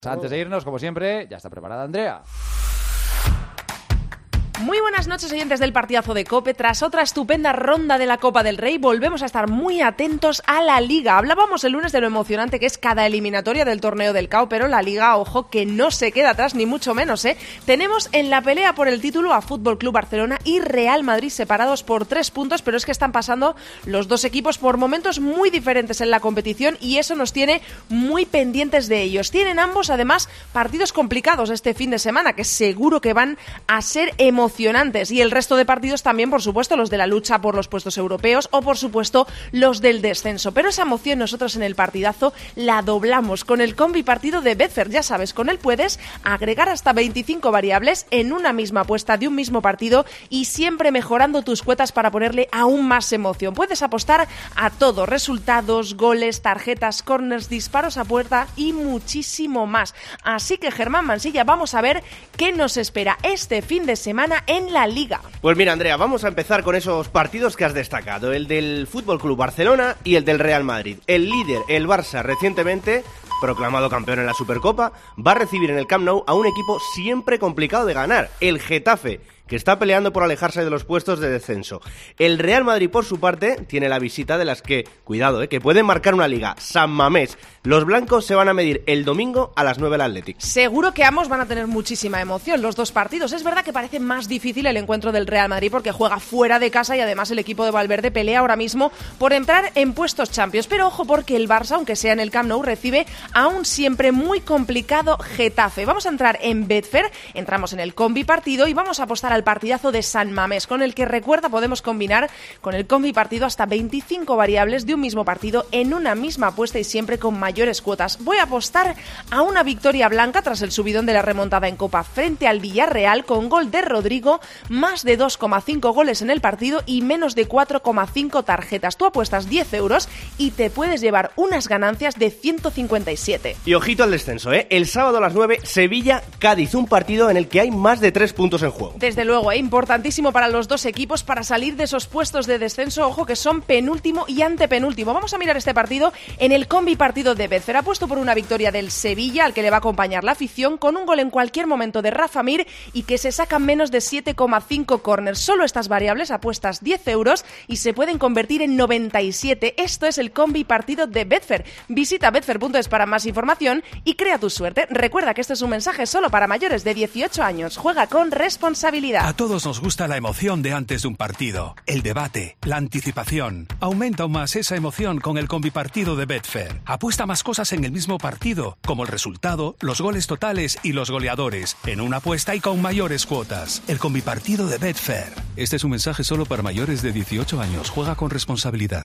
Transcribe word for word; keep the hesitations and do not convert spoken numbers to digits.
Antes de irnos, como siempre, ya está preparada Andrea. Muy buenas noches, oyentes del partidazo de COPE. Tras otra estupenda ronda de la Copa del Rey, volvemos a estar muy atentos a la Liga. Hablábamos el lunes de lo emocionante que es cada eliminatoria del torneo del C A O, pero la Liga, ojo, que no se queda atrás, ni mucho menos, ¿eh? Tenemos en la pelea por el título a F C Barcelona y Real Madrid separados por tres puntos, pero es que están pasando los dos equipos por momentos muy diferentes en la competición y eso nos tiene muy pendientes de ellos. Tienen ambos, además, partidos complicados este fin de semana, que seguro que van a ser emocionantes. Y el resto de partidos también, por supuesto, los de la lucha por los puestos europeos o, por supuesto, los del descenso. Pero esa emoción nosotros en el partidazo la doblamos con el combi partido de Betfair. Ya sabes, con él puedes agregar hasta veinticinco variables en una misma apuesta de un mismo partido y siempre mejorando tus cuotas para ponerle aún más emoción. Puedes apostar a todo, resultados, goles, tarjetas, corners, disparos a puerta y muchísimo más. Así que, Germán Mansilla, vamos a ver qué nos espera este fin de semana en la Liga. Pues mira, Andrea, vamos a empezar con esos partidos que has destacado, el del F C Barcelona y el del Real Madrid. El líder, el Barça, recientemente proclamado campeón en la Supercopa, va a recibir en el Camp Nou a un equipo siempre complicado de ganar, el Getafe, que está peleando por alejarse de los puestos de descenso. El Real Madrid, por su parte, tiene la visita de las que, cuidado, eh, que pueden marcar una liga, San Mamés. Los blancos se van a medir el domingo a las nueve el Athletic. Seguro que ambos van a tener muchísima emoción, los dos partidos. Es verdad que parece más difícil el encuentro del Real Madrid porque juega fuera de casa y además el equipo de Valverde pelea ahora mismo por entrar en puestos Champions. Pero ojo porque el Barça, aunque sea en el Camp Nou, recibe a un siempre muy complicado Getafe. Vamos a entrar en Betfair, entramos en el combi partido y vamos a apostar al partidazo de San Mamés, con el que, recuerda, podemos combinar con el combi partido hasta veinticinco variables de un mismo partido en una misma apuesta y siempre con mayores cuotas. Voy a apostar a una victoria blanca tras el subidón de la remontada en Copa frente al Villarreal con gol de Rodrigo, más de dos coma cinco goles en el partido y menos de cuatro coma cinco tarjetas. Tú apuestas diez euros y te puedes llevar unas ganancias de ciento cincuenta y siete. Y ojito al descenso, ¿eh? El sábado a las nueve, Sevilla-Cádiz, un partido en el que hay más de tres puntos en juego. Desde luego, Luego, eh, importantísimo para los dos equipos para salir de esos puestos de descenso, ojo que son penúltimo y antepenúltimo. Vamos a mirar este partido en el combi partido de Betfair. Ha puesto por una victoria del Sevilla, al que le va a acompañar la afición, con un gol en cualquier momento de Rafa Mir y que se sacan menos de siete coma cinco corners. Solo estas variables apuestas diez euros y se pueden convertir en noventa y siete. Esto es el combi partido de Betfair. Visita betfair punto es para más información y crea tu suerte. Recuerda que este es un mensaje solo para mayores de dieciocho años. Juega con responsabilidad. A todos nos gusta la emoción de antes de un partido, el debate, la anticipación. Aumenta aún más esa emoción con el combipartido de Betfair. Apuesta más cosas en el mismo partido, como el resultado, los goles totales y los goleadores, en una apuesta y con mayores cuotas. El combipartido de Betfair. Este es un mensaje solo para mayores de dieciocho años. Juega con responsabilidad.